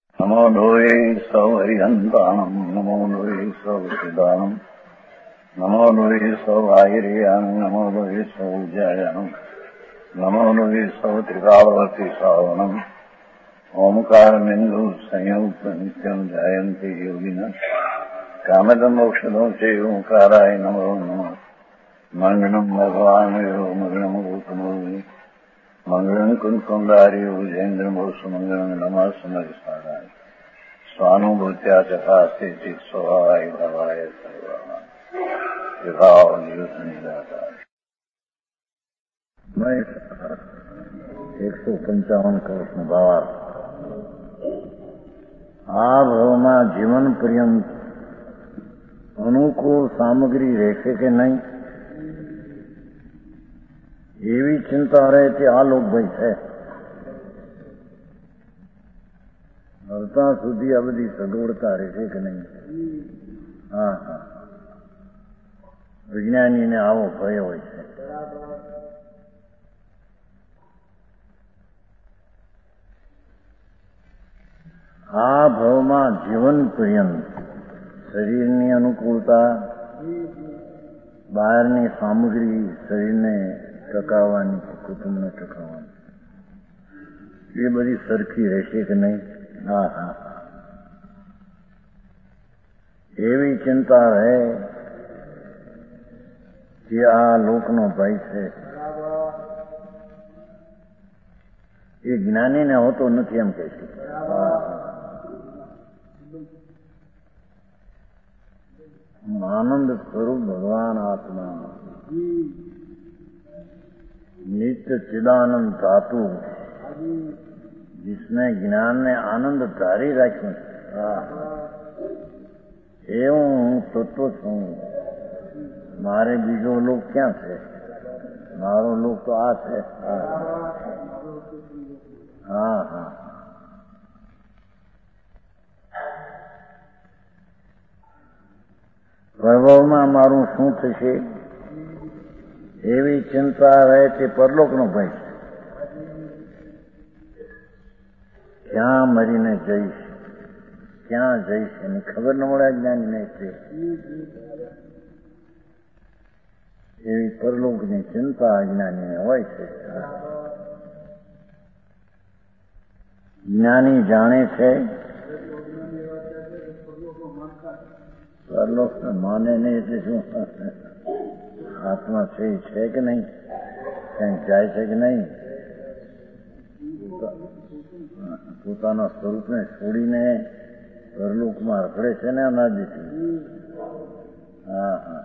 નમો લોહે સૌ હરિહંતાણમ નમો લોહે સૌ સિદાનમ નમો લોહે સૌ આહિર્યાન નમો લોહે સૌ જયાનમ નમો લોહે સૌ ત્રિકાળવતી સાવનમ ઓમકાર બિંદુ સંયુક્ત નિત્યમ જયંતિ યોગિના કામદમ મોક્ષદો છે ઓંકારાય નમો નમઃ મંગળમ ભગવાન મંગળમ ગૌતમોની મંગળમ કુંકુંડાર્યો જૈન્દ્રમોષ મંગળમ નમઃ સમરસારાય સ્વાનુભૂત્યા ચકાસ્તે ચિત સ્વભાવાય ભવાય સર્વમાં વિભાવ નિયુત નિરાકાર 155 કરોડનો ભાવાર્થ. આ ભાવમાં જીવન પર્યંત અનુકૂળ સામગ્રી રહેશે કે નહીં એવી ચિંતા રહે તે આ લોકભાઈ છે. અર્થા સુધી આ બધી સગવડતા રહેશે કે નહીં. હા હા, વિજ્ઞાનીને આવો ભય હોય છે. આ ભાવમાં જીવન પર્યંત શરીરની અનુકૂળતા, બહારની સામગ્રી શરીરને ટકાવવાની, કુટુંબને ટકાવવાની, એ બધી સરખી રહેશે કે નહીં. હા હા, એવી ચિંતા રહે કે આ લોકનો ભાઈ છે એ જ્ઞાનીને હોતો નથી એમ કહે છે. आनंद स्वरूप भगवान आत्मा नित्य चिदानंद धातु जिसने ज्ञान ने आनंद धारी राख्યું એવું હું તત્વ છું. મારે બીજો લોક ક્યાં છે? મારો લોક તો આ છે. હા હા, વૈભવમાં મારું શું થશે એવી ચિંતા રહે તે પરલોકનો ભય છે. ક્યાં મરીને જઈશ, ક્યાં જઈશ એની ખબર ન મળે જ્ઞાનીને. એવી પરલોકની ચિંતા અજ્ઞાનીને હોય છે. જ્ઞાની જાણે છે પરલોકને માને નહીં એટલે શું? આત્મા છે કે નહીં? ક્યાંક જાય છે કે નહીં? પોતાના સ્વરૂપને છોડીને પરલોકમાં રખડે છે ને અનાદિથી. હા હા,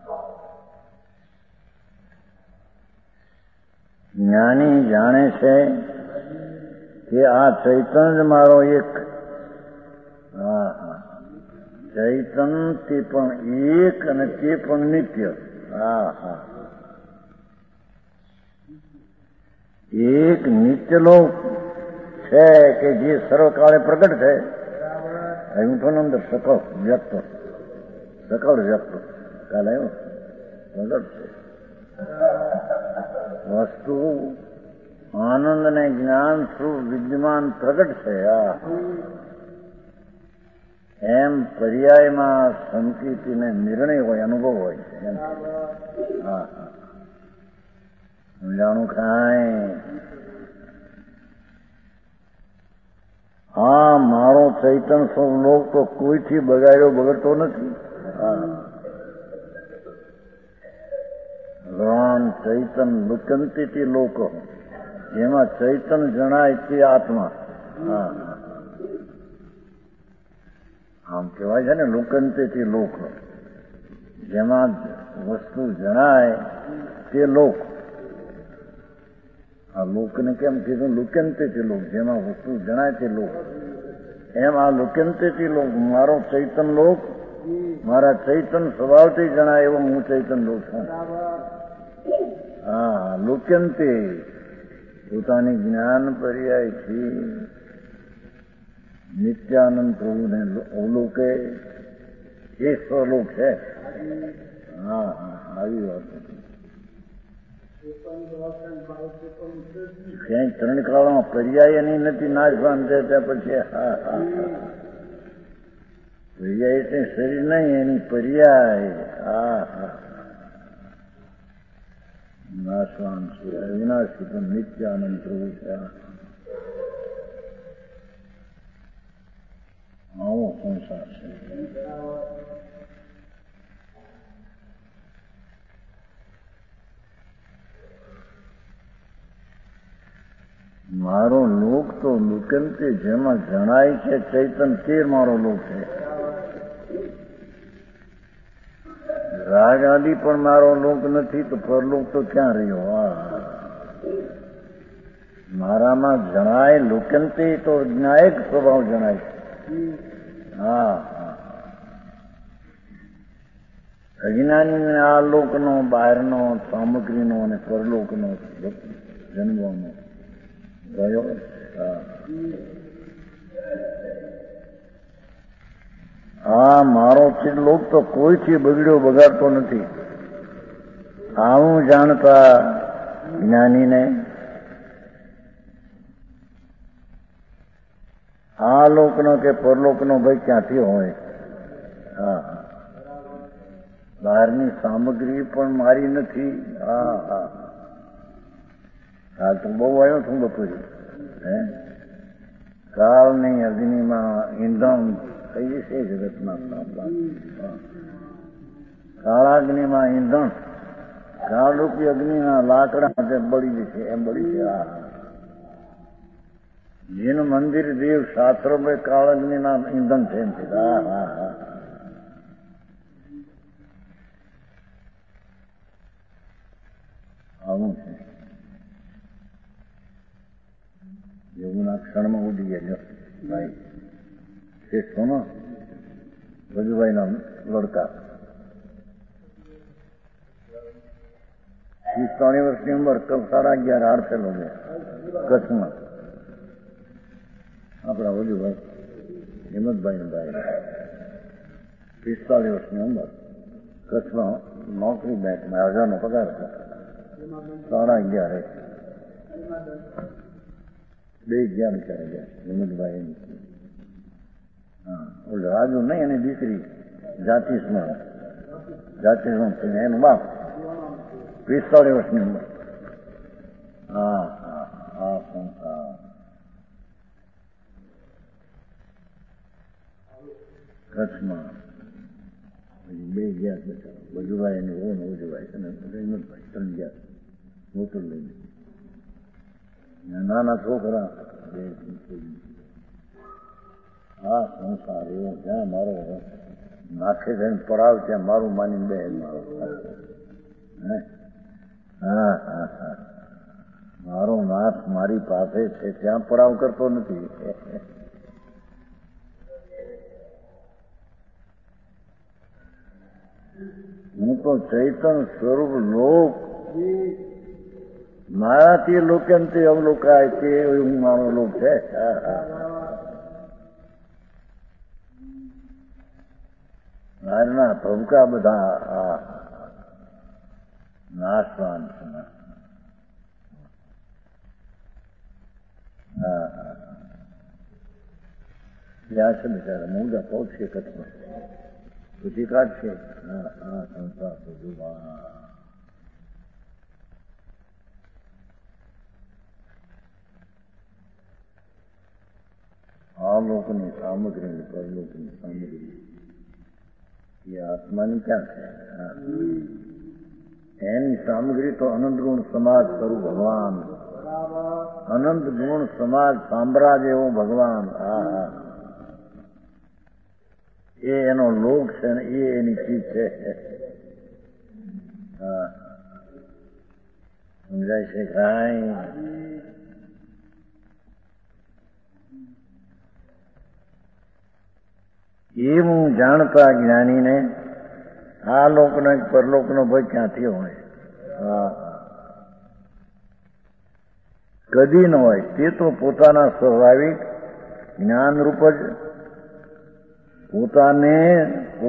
જ્ઞાની જાણે છે કે આ ચૈતન્ય જ મારો એક. હા હા, ચૈતન તે પણ એક અને તે પણ નિત્ય. હા હા, એક નિત્ય લોક છે કે જે સર્વકાળે પ્રગટ છે. અયુઠાનંદ સકળ વ્યક્ત, સકળ વ્યક્ત કાલે આવ્યો પ્રગટ છે. વસ્તુ આનંદ ને જ્ઞાન સ્વરૂપ વિદ્યમાન પ્રગટ છે. એમ પર્યાયમાં સંકિતિને નિર્ણય હોય, અનુભવ હોય છે. એમ હા હા, સમજાણું કાંઈ? હા, મારો ચૈતન સ્વલોક તો કોઈથી બગડતો નથી. ભગવાન ચૈતન લુકંતી લોકો, જેમાં ચૈતન જણાય તે આત્મા. હા, આમ કહેવાય છે ને લુકંતી લોક, જેમાં વસ્તુ જણાય તે લોક. આ લોકને કેમ કીધું લુકંતી લોક? જેમાં વસ્તુ જણાય તે લોક. એમ આ લુકંતી લોક મારો ચૈતન લોક, મારા ચૈતન સ્વભાવથી જણાય એવો હું ચૈતન લોક છું. હા, લુકંતી પોતાની જ્ઞાન પર્યાયથી નિત્યાનંદ પ્રભુને અવલોકે એ સ્વલોક છે. હા હા, આવી વાત હતી. ક્યાંય ત્રણ કાળમાં પર્યાય એની નથી નાશવાન થતા પછી પર્યાય એટલે શરીર નહીં એની પર્યાય નાશવાન છે અવિનાશી પણ નિત્ય આનંદ પ્રભુ છે આવો સંસાર છે. મારો લોક તો લુકંતે જેમાં જણાય છે ચૈતન તે મારો લોક છે. રાગ આદિ પણ મારો લોક નથી તો પરલોક તો ક્યાં રહ્યો? મારામાં જણાય લુકંતે તો જ્ઞાયક સ્વભાવ જણાય. અજ્ઞાની આ લોકનો બહારનો સામગ્રીનો અને પરલોકનો જન્મવાનો ગયો. મારો લોક તો કોઈથી બગડ્યો બગાડતો નથી. આવું જાણતા જ્ઞાનીને આ લોકનો કે પરલોકનો ભય ક્યાંથી હોય? બહારની સામગ્રી પણ મારી નથી. કાલ તો બહુ આવ્યો છું બપોરે. કાળની અગ્નિમાં ઈંધણ થઈ જશે જગતના સાંભળા. કાળાગ્નિમાં ઈંધણ કાળરૂપી અગ્નિના લાકડા બળી જશે એમ બળી છે. જેનું મંદિર દેવ શાસ્ત્રો કાળાગ્નિના ઈંધણ છે એમ છે. આવું છે. યોગના ક્ષણમાં ઉડી ગયા ભાઈ છે સોનો વજુભાઈના લડકા 45 વર્ષની ઉંમર 11.5 હાડ થયેલો છે કચ્છમાં. આપણા વજુભાઈ હિંમતભાઈ ભાઈ 45 વર્ષની ઉંમર કચ્છમાં નોકરી બેંકમાં 1000નો પગાર હતો. 11.5 બે ગયા બિચારા ગયા હિંમતભાઈ. ઓલું રાજુ નહીં એની દીકરી જાતિસ્મરણ એનું બાપ 45 વર્ષની ઉંમર. કચ્છમાં બે ગયા બચારા વજુભાઈ એની ઓન વજુભાઈ અને હિંમતભાઈ 3 ગયા મોટર લઈને. નાના છોકરા સંસાર એવો જ્યાં મારો નાખે થઈને પડાવ ત્યાં મારું માની બે મારો. મારો નાથ મારી પાસે છે ત્યાં પડાવ કરતો નથી. હું તો ચૈતન સ્વરૂપ લોક મારાથી લોકેનથી અવલોકાય તે હું મારો લોક છે. બહારના ભવકા બધા નાશવાન છે. ત્યાં છે બિચારા મોંઘા પહોંચશે કચ્છમાં સુધી કાઢશે. સંસાર બધું આ લોકોની સામગ્રી પરલોકની સામગ્રી એ આત્માની ક્યાં છે? એની સામગ્રી તો અનંત ગુણ સમાજ સ્વરૂપ ભગવાન, અનંત ગુણ સમાજ સામ્રાજ્ય એવો ભગવાન. એ એનો લોક છે ને એ એની ચીજ છે. સમજાય છે કાંઈ? એવું જાણતા જ્ઞાનીને આ લોકનો પરલોકનો ભય ક્યાંથી હોય? કદી ન હોય. તે તો પોતાના સ્વાભાવિક જ્ઞાનરૂપ જ પોતાને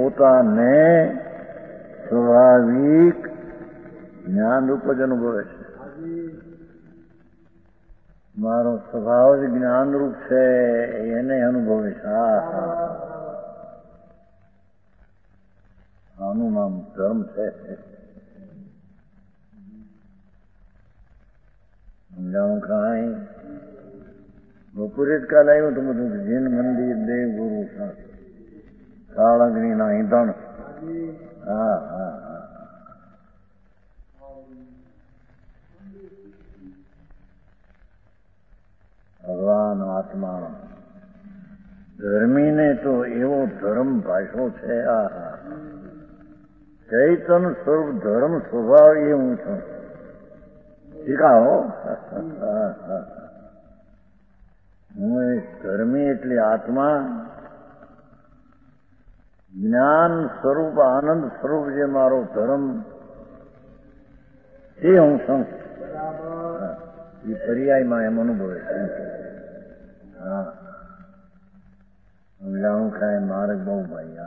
સ્વાભાવિક જ્ઞાનરૂપ જ અનુભવે છે. મારો સ્વભાવ જ જ્ઞાનરૂપ છે એને અનુભવીશ. આનું નામ ધર્મ છે. સમજાવું કાંઈ? બપોરે જ કાલ આવ્યું તો બધું જૈન મંદિર, દેવગુરુ, કાળઅગ્નિ ના ઈંધણ. હા હા હા. ભગવાન આત્મા ધર્મીને તો એવો ધર્મ ભાષો છે. ચૈતન સ્વરૂપ ધર્મ સ્વભાવ એ હું છું. શીખાવો. હું ધર્મી એટલે આત્મા, જ્ઞાન સ્વરૂપ આનંદ સ્વરૂપ જે મારો ધર્મ એ હું છું. એ પર્યાયમાં એમ અનુભવે છે. હા, સમજાવું ખાય મારે બહુ ભાઈ.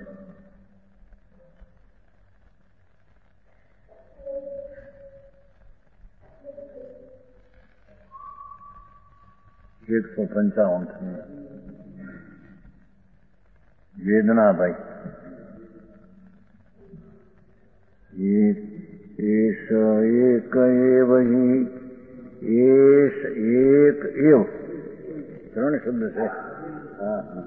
હા, 155 વેદનાભાઈ. એશ એક એવ હિ, એશ એક એવ, 3 શબ્દ છે. હા હા.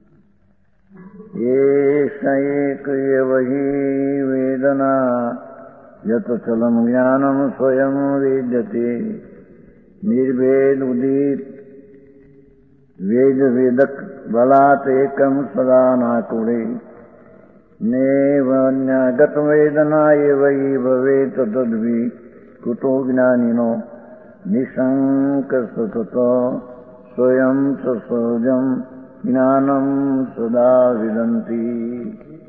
એશ એક એવ હિ વેદના યત ચલમ જ્ઞાનમ સ્વયં વેદ્યતે નિર્ભેદ ઉદિત વેદ વેદક બલાત એકમ સદા નાકુળે નેવન્યગત વેદના એવ હિ ભવેત તદ્વિ કુતો જ્ઞાનિનો નિશંક સતત સ્વયં ચ સહજમ જ્ઞાનમ સદા વિદંતી.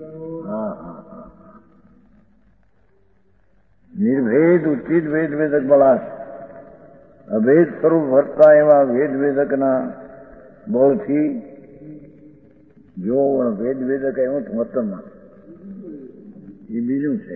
નિર્ભેદ ઉચિત વેદ વેદક બળાત, અભેદ સ્વરૂપ વર્તા એવા વેદ વેદકના બળથી, જો વેદ વેદક એવું વર્તનમાં એ બીજું છે.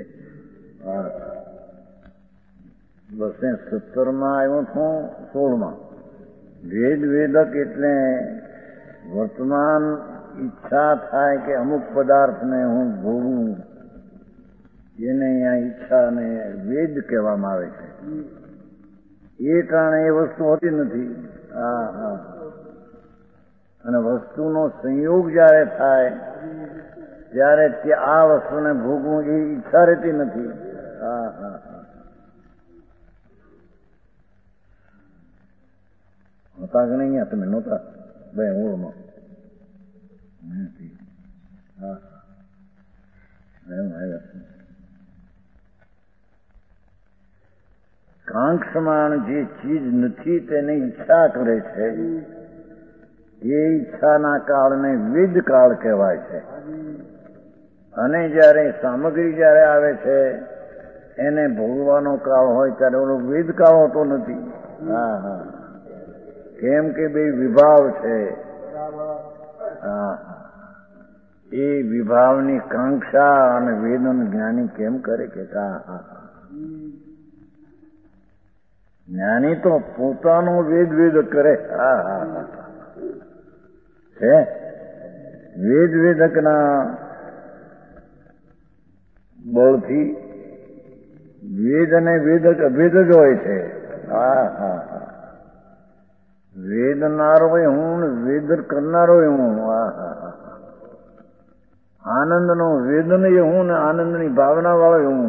270 આવ્યું છું, 16. વેદ વેદક એટલે વર્તમાન ઈચ્છા થાય કે અમુક પદાર્થને હું ભોગવું, એને અહીંયા ઈચ્છાને વેદ કહેવામાં આવે છે. એ કારણે એ વસ્તુ હોતી નથી. હા હા. અને વસ્તુનો સંયોગ જયારે થાય ત્યારે આ વસ્તુને ભોગવું એ ઈચ્છા રહેતી નથી. હા હા હા. હતા કે નહીં? તમે નહોતા ભાઈ મૂળમાં? હા એમ આવ્યા. કાંક્ષમાન જે ચીજ નથી તેની ઈચ્છા કરે છે, એ ઈચ્છાના કાળને વિદ કાળ કહેવાય છે. અને જયારે સામગ્રી જયારે આવે છે એને ભોગવાનો કાળ હોય ત્યારે ઓલો વિદ કાળ હોતો નથી. હા હા. કેમ કે બે વિભાવ છે. હા, એ વિભાવની કાંક્ષા અને વેદન જ્ઞાની કેમ કરે કે જ્ઞાની તો પોતાનો વેદ વેદ કરે. હા હા હા. છે વેદ વેદકના બળથી વેદ અને વેદક અભેદ જ હોય છે. હા હા હા. વેદનારો હું ને વેદ કરનારો હું. હા હા હા. આનંદનો વેદન એ હું ને આનંદની ભાવના વાળો હું.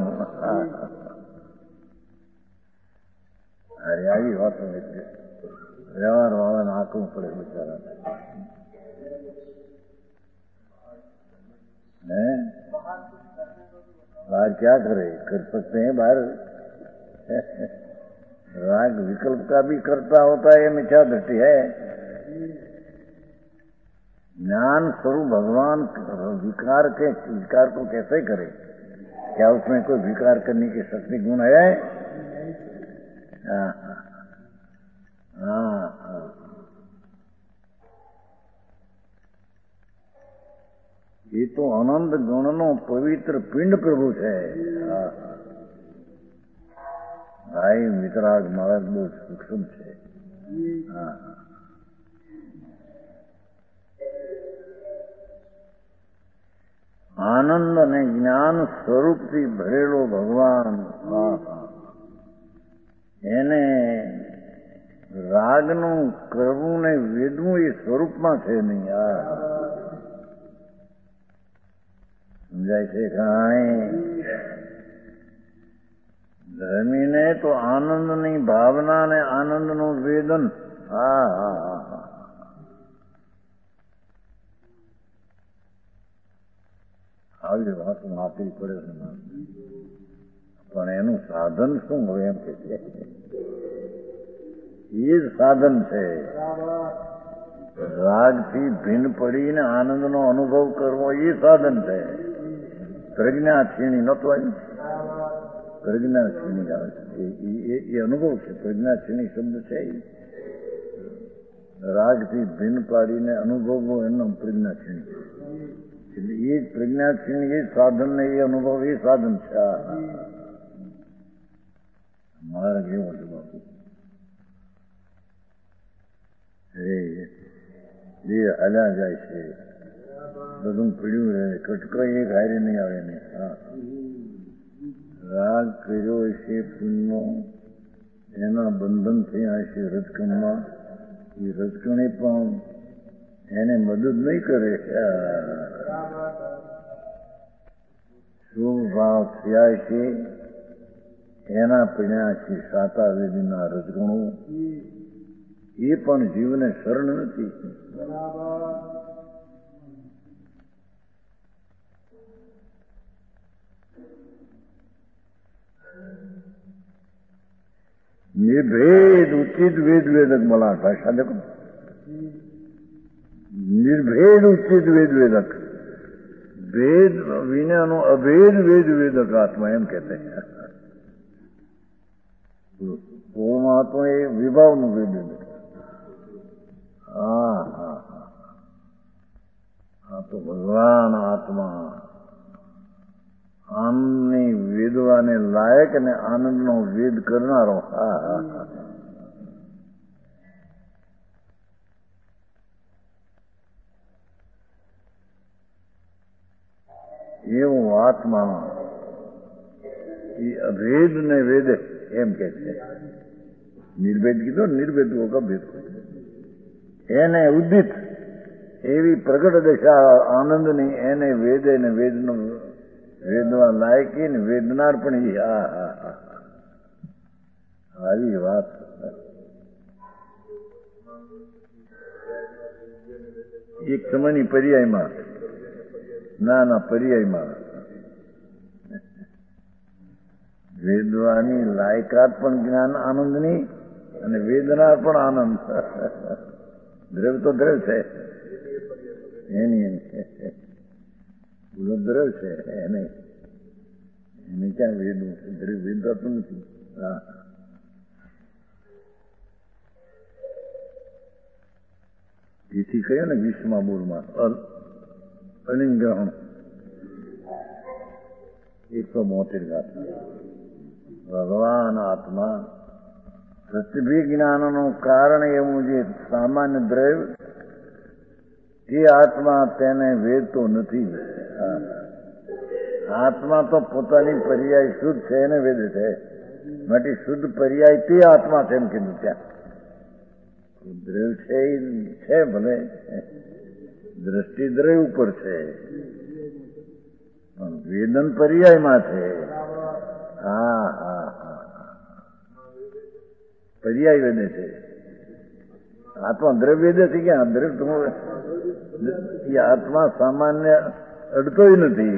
અરે આવી વાતો વ્યવહાર વાળાને આંકવું પડે બિચારા. बाहर क्या करे, कर सकते हैं बाहर. राग विकल्प का भी करता होता है, मिथ्या दृष्टि है. ज्ञान स्वरूप भगवान विकार को कैसे करे? क्या उसमें कोई विकार करने की शक्ति गुण है? हाँ हाँ हाँ. ये तो आनंद गुणनो पवित्र पिंड प्रभु है. भाई વિતરાગ મહારાજ બહુ સૂક્ષ્મ છે. આનંદ અને જ્ઞાન સ્વરૂપથી ભરેલો ભગવાન, એને રાગનું કરવું ને વેદવું એ સ્વરૂપમાં છે નહીં. સમજાય છે કાંઈ? ધર્મીને તો આનંદની ભાવના ને આનંદનું વેદન. આવી વાત માપી પડે છે, પણ એનું સાધન શું હોય એમ કે છે, એ જ સાધન છે. રાગથી ભિન્ન પડીને આનંદનો અનુભવ કરવો એ સાધન છે. પ્રજ્ઞા છીણી નહોતું આવ્યું, પ્રજ્ઞા છીણી આવે છે એ અનુભવ છે. પ્રજ્ઞા છીણી શબ્દ છે. રાગથી ભિન્ન પાડીને અનુભવવો એનો પ્રજ્ઞા છીણી. એટલે એ જ પ્રજ્ઞા છીણી, એ સાધન ને એ અનુભવ એ સાધન છે. માર્ગ એવો છે બાપુ. બે હાલ્યા જાય છે, બધું પીડ્યું રહે, કટકો એક હારે નહીં આવે ને. રાગ કર્યો હશે પુણ્યનો, એના બંધન થયા હશે રજકણમાં. એ રજકણી પણ એને મદદ નહીં કરે. શુભ ભાવ થયા છે એના પીણ્યા છે સાતા વેદીના રજગણો. એ પણ જીવને શરણ નથી. નિર્ભેદ ઉચિત વેદ વેદક બોલા ભાષા દેખો. નિર્ભેદ ઉચિત વેદ વેદક, ભેદ વિનાનો અભેદ વેદ વેદક આત્મા એમ કહેતે. મહાત્મા એ વિભાવનું વેદ વેદક. આ તો ભગવાન આત્મા આનંદની વેદવાને લાયક અને આનંદનો વેદ કરનારો. એવું આત્મા એ અભેદ ને વેદે એમ કે છે. નિર્ભેદ કીધો, નિર્ભેદ અભેદ. એને ઉદિત એવી પ્રગટ દશા આનંદની એને વેદે ને વેદનો વેદવા લાયકી ને વેદનાર પણ એ. આવી વાત. એક સમયની પર્યાયમાં, ના પર્યાયમાં વેદવાની લાયકાત પણ જ્ઞાન આનંદની અને વેદનાર પણ આનંદ. દ્રવ તો દ્રવ છે એની, દ્રવ છે એને ક્યાં વેદવું છે? દ્રવ વેદાતું નથી. એથી કહ્યું ને 20મા બોલમાં અલિંગ્રહણ 172 ગાથા. ભગવાન આત્મા પ્રતિભિજ્ઞાનનું કારણ એવું જે સામાન્ય દ્રવ્ય એ આત્મા તેને વેદતો નથી. આત્મા તો પોતાની પર્યાય શુદ્ધ છે એને વેદે છે. માટે શુદ્ધ પર્યાય તે આત્મા છે એમ કીધું. ત્યાં દ્રવ્ય છે એ છે, ભલે દ્રષ્ટિ દ્રવ્ય ઉપર છે પણ વેદન પર્યાયમાં છે. પર્યાય વેદે છે. આત્મા દ્રવ્ય વેદે છે ક્યાં? દ્રવ્ય એ આત્મા સામાન્ય અડતોય નથી.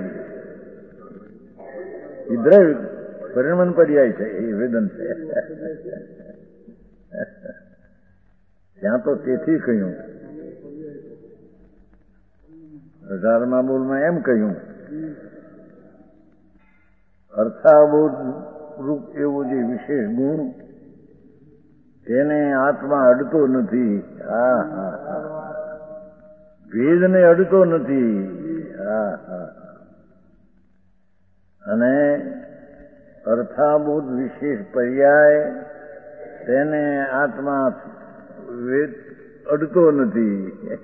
એ દ્રવ્ય પરિણમન પર્યાય છે, એ વેદન છે. ત્યાં તો તેથી કહ્યું 18મા બોલમાં એમ કહ્યું, અર્થાબોધ રૂપ એવો જે વિશેષ ગુણ તેને આત્મા અડતો નથી. ભેદને અડતો નથી. અને અર્થાબોધ વિશેષ પર્યાય તેને આત્મા વેદ અડતો નથી.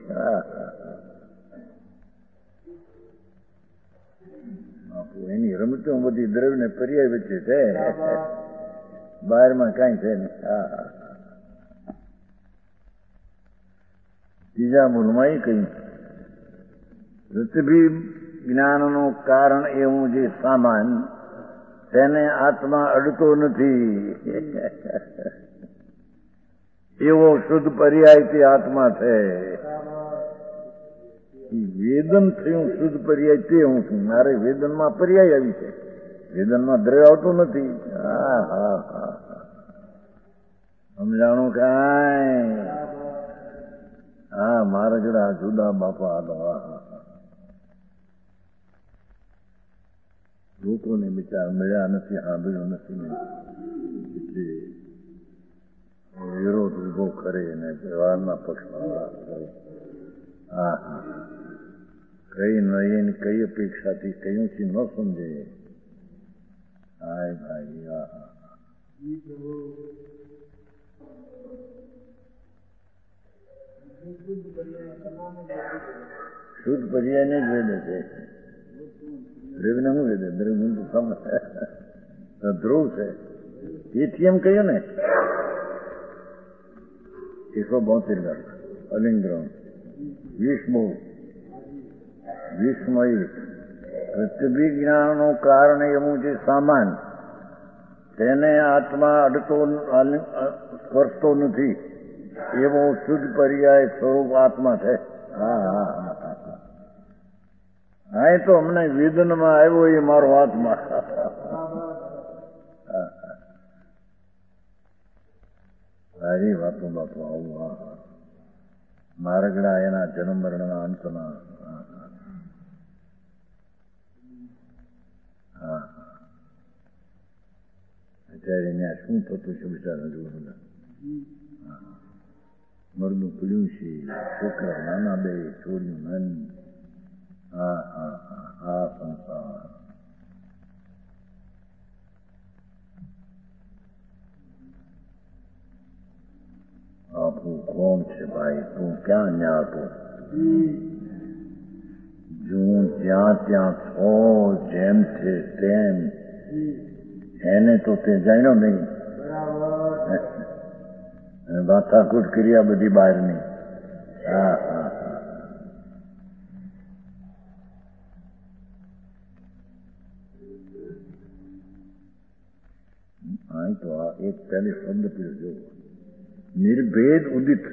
એની રમતો બધી દ્રવ્ય પર્યાય વચ્ચે છે, બહારમાં કઈ છે નહીં. ત્રીજા મૂળમાં એ કહ્યું પૃથ્વી જ્ઞાનનું કારણ એવું જે સામાન તેને આત્મા અડતો નથી. એવો શુદ્ધ પર્યાય તે આત્મા છે. વેદન થયું શુદ્ધ પર્યાય તે હું છું. મારે વેદનમાં પર્યાય આવી છે, વેદનમાં દ્રવ્ય આવતું નથી. સમજાણું કાંઈ? મારા જોડે જુદા બાપા હતા. લોકોને બિચાર મળ્યા નથી, સાંભળ્યું નથી ને એટલે વિરોધ ઉભો કરે ને વ્યવહારના પક્ષમાં કરે. કઈ નહીં કઈ અપેક્ષાથી કયું થી ન સમજે. હાય ભાઈ શુદ્ધ પર્યાય ને જ વેદે છે. દ્રવ્ય શું વેદે? દ્રવ્ય ધ્રુવ છે. એથી એમ કહ્યું ને 172 અલિંગ્રમ 20 પૃથ્વી જ્ઞાનનું કારણ એવું જે સામાન તેને આત્મા અડતો સ્પર્શતો નથી એવો શુદ્ધ પર્યાય સ્વરૂપ આત્મા છે. હા, એ તો અમને વેદનમાં આવ્યો એ મારો આત્મા. સારી વાતો બાપુ. આવું મારગડા એના જન્મ મરણના અંતના. અત્યારે ત્યાં શું થતું છે બિચારા જોવું. મરનું પીડ્યું છે, છોકરા નાના બે, છોડ્યું નાની. સંસાર આપણું કોણ છે ભાઈ? તું ક્યાં ન્યા હતો? જો જ્યાં ત્યાં છો જેમ છે તેમ એને તો તે જાણ્યો નહીં. માથાકૂટ કર્યા બધી બહારની. તો આ એક પહેલી શબ્દ પીડ્યો જોવો, નિર્ભેદ ઉદિત,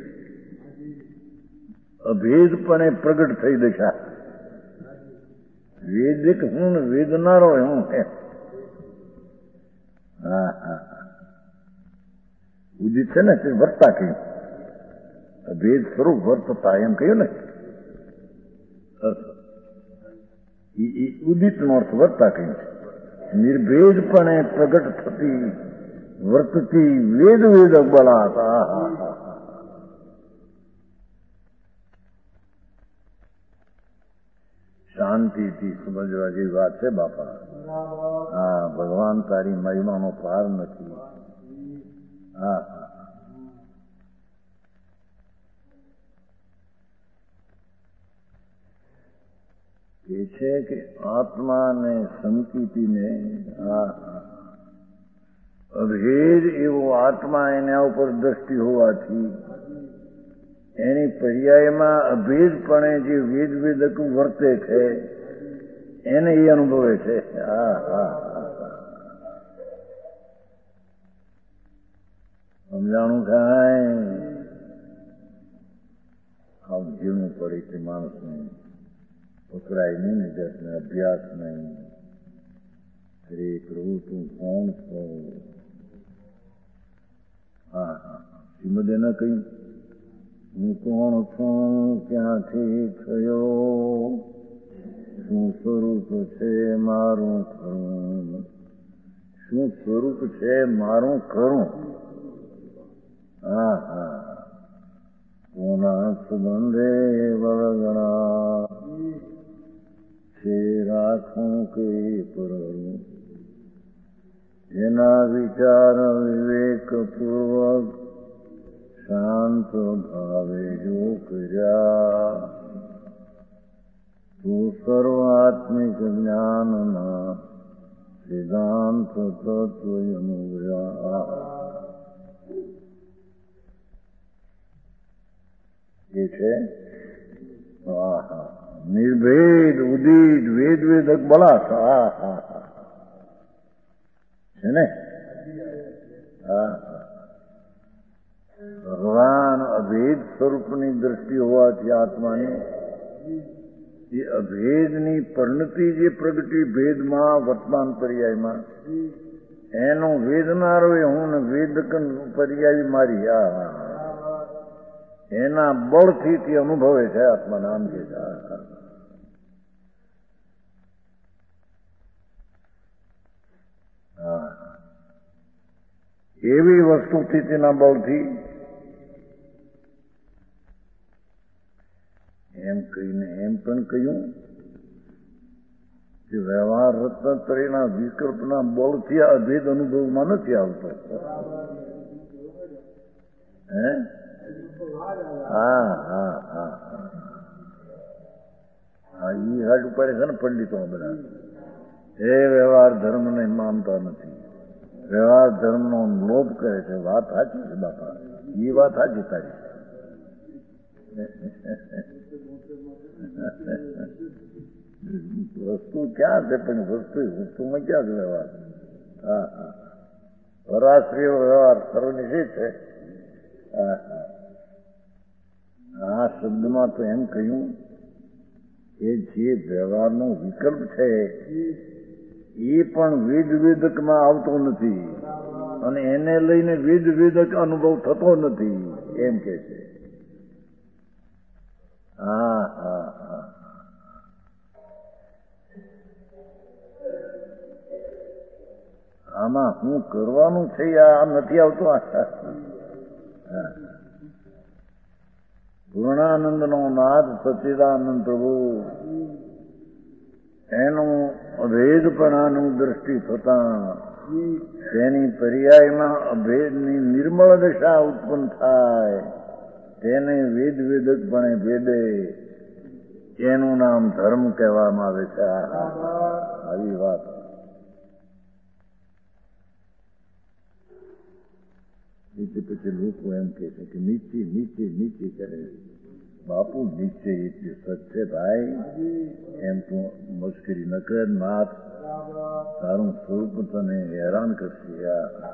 અભેદપણે પ્રગટ થઈ દશા. વેદિક હું ને વેદનારો હું. ઉદિત છે ને તે વર્તા કહ્યું, અભેદ સ્વરૂપ વર્તતા એમ કહ્યું ને. ઉદિત નો અર્થ વર્તા કહ્યું છે. નિર્ભેદપણે પ્રગટ થતી વર્તતી વેદ બળાતા. શાંતિથી સમજવા જેવી વાત છે બાપા. ભગવાન તારી મહિમાનો પાર નથી. એ છે કે આત્માને સંકિતિને અભેદ એવો આત્મા એના ઉપર દ્રષ્ટિ હોવાથી એની પર્યાયમાં અભેદપણે જે વેદક વર્તે છે એને એ અનુભવે છે. સમજાણું થાય? આમ જીવવું પડે છે માણસને. પકડાય નહીં ને જતને અભ્યાસ નહીં. અરે પ્રભુ તું કોણ છો? શ્રીમદે ન કહ્યું હું કોણ છું, ક્યાંથી થયો, શું સ્વરૂપ છે મારું ખરું, શું સ્વરૂપ છે મારું ખરું. કોના સંબંધે વળગણા છે રાખું કે પરરું, એના વિચાર વિવેક પૂર્વક શાંત ભાવે જો કર્યા તો સર્વાત્મિક જ્ઞાનના સિદ્ધાંત તત્વ અનુભવ્યા. એ છે નિર્ભેદ ઉદિત વેદ વેદક બલાસ છે ને. ભગવાન અભેદ સ્વરૂપની દ્રષ્ટિ હોવાથી આત્માની એ અભેદની પરિણતિ જે પ્રગટી ભેદમાં વર્તમાન પર્યાયમાં એનો વેદનારો એ હું ને વેદક પર્યાય મારી એના બળથી તે અનુભવે છે આત્મા નામ છે. એવી વસ્તુથી તેના બળથી એમ કહીને એમ પણ કહ્યું કે વ્યવહાર રત્નત્રયના વિકલ્પના બળથી આ અભેદ અનુભવમાં નથી આવતો. હે ઈ હાડ ઉપર છે ને પંડિતો બધા એ વ્યવહાર ધર્મને માનતા નથી, વ્યવહાર ધર્મનો લોભ કરે છે. વાત સાચી છે બાપા, એ વાત સાચી તારી. વસ્તુ ક્યાં છે પણ વસ્તુમાં ક્યાં છે વ્યવહાર? પરાશ્રીય વ્યવહાર સર્વનિશ્ચિત છે. આ શબ્દમાં તો એમ કહ્યું કે જે વ્યવહારનો વિકલ્પ છે એ પણ વેદ વેદકમાં આવતો નથી અને એને લઈને વેદ વેદક અનુભવ થતો નથી એમ કે છે. આમાં શું કરવાનું છે આ નથી આવતો. પૂર્ણાનંદનો નાદ સચ્ચિદાનંદ પ્રભુ એનું અભેદપણાનું દ્રષ્ટિ થતા તેની પર્યાયમાં અભેદની નિર્મળ દશા ઉત્પન્ન થાય તેને વેદ વેદકપણે ભેદે એનું નામ ધર્મ કહેવામાં આવે છે. આવી વાત પછી લોકો એમ કે છે કે નીચે નીચે નીચે કરે. બાપુ નીચે એટલે સચ્ચે ભાઈ એમ તું મુશ્કેલી ન કર. નાથ તારું સ્વરૂપ તને હેરાન કરશે.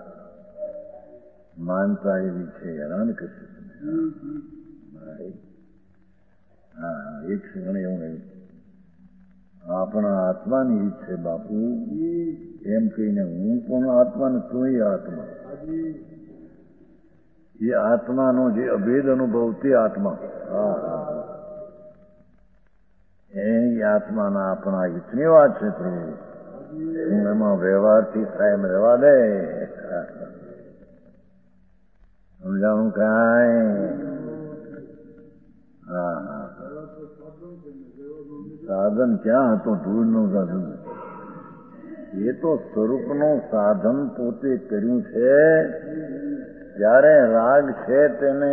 માનતા એવી છે હેરાન કરશે તને. એક ક્ષણ એવું આપણા આત્માની રીત છે બાપુ એમ કહીને હું પણ આત્મા ને તું આત્મા. એ આત્માનો જે અભેદ અનુભવ તે આત્મા એ આત્માના આપણા હિતની વાત છે પ્રભુ. હું એમાં વ્યવહારથી કાયમ રહેવા દે. સમજાણું કાંઈ? સાધન ક્યાં હતો? ધૂળનું સાધન. એ તો સ્વરૂપનું સાધન પોતે કર્યું છે. જ્યારે રાગ છે તેને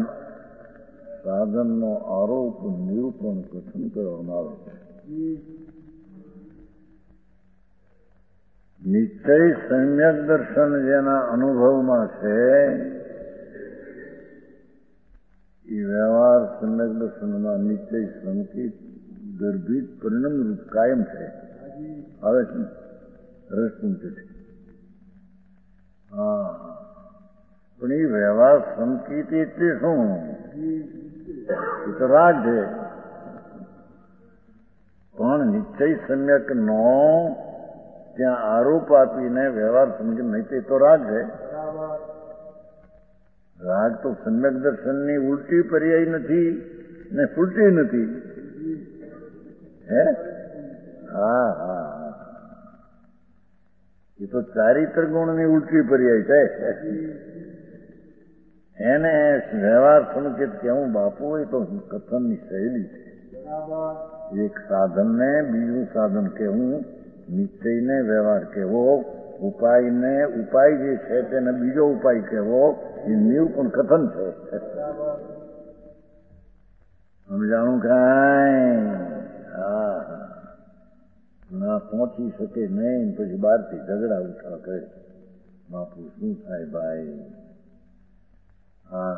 સાધનનો આરોપ નિરૂપણ કથન કરવામાં આવે છે. નિશ્ચય સમ્યક દર્શન જેના અનુભવમાં છે એ વ્યવહાર સમ્યક દર્શનમાં નિશ્ચય સંકેત ગર્ભિત પરિણામ રૂપ કાયમ છે. આવે છે રસપુંજ છે. પણ એ વ્યવહાર સંકેત એટલે શું? એ તો રાગ છે. પણ નિશ્ચય સમ્યક નો ત્યાં આરોપ આપીને વ્યવહાર સંકેત નહીં તો રાગ છે. રાગ તો સમ્યક દર્શનની ઉલટી પર્યાય નથી ને ફૂલટી નથી. હે એ તો ચારિત્ર ગુણની ઉલટી પર્યાય છે. એને વ્યવહાર સંકેત કેવું બાપુ એ તો કથનની શૈલી છે. એક સાધનને બીજું સાધન કહેવું, નિશ્ચયને વ્યવહાર કહેવો, ઉપાય જે છે તેને બીજો ઉપાય કહેવો, એ નિરૂપણ કથન છે. સમજાણું કાંઈ? હા ના પહોંચી શકે નહીં, પછી બહારથી ઝઘડા ઉઠા કરે. બાપુ શું થાય ભાઈ? હા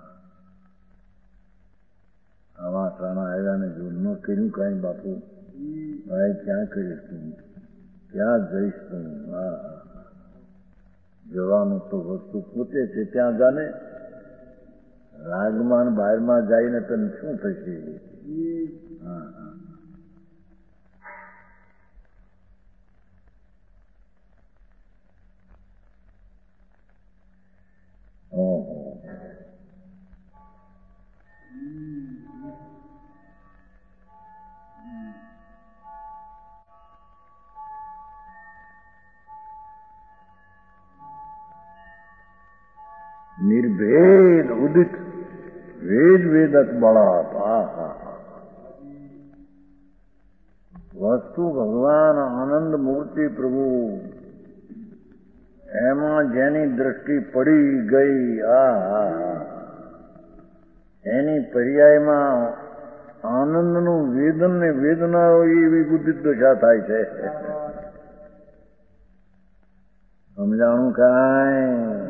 આવા ટાણા આવ્યા ને જો ન કર્યું કાંઈ બાપુ, ભાઈ ક્યાં કરીશ તું, ક્યાં જઈશ તું? જવાનું તો વસ્તુ પોતે છે, ત્યાં જાને રાગમાં બહારમાં જઈને તને શું થશે? નિર્ભેદ ઉદિત વેદ વેદક બળાત. વસ્તુ ભગવાન આનંદ મૂર્તિ પ્રભુ, એમાં જેની દ્રષ્ટિ પડી ગઈ, એની પર્યાયમાં આનંદનું વેદન ને વેદનાઓ એવી બુદ્ધિ દશા થાય છે. સમજાણું કાંઈ?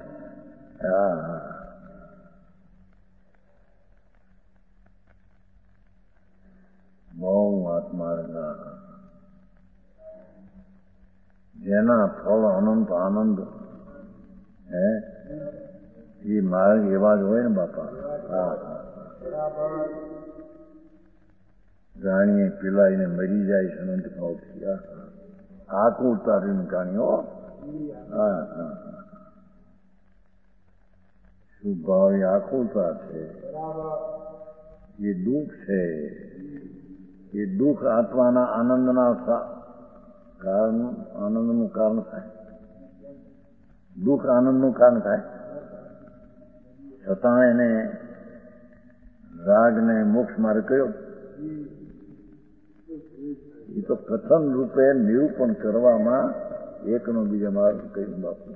બહુ આત્માર્ગા જેના ફળ અનંત આનંદ હે એ માર્ગ એવા જ હોય ને બાપા. જાણીએ પીલાઈને મરી જાય છે અનંત ભાવથી. આકુરતાની જાણીઓ. શું ભાવ? એ આકુરતા છે, એ દુઃખ છે. એ દુઃખ આત્માના આનંદના કારણ, આનંદનું કારણ થાય. દુઃખ આનંદનું કારણ થાય, છતાં એને રાગને મોક્ષ માર્ગ કયો? એ તો કથન રૂપે નિરૂપણ કરવામાં એકનો બીજા માર્ગ કહ્યું બાપુ.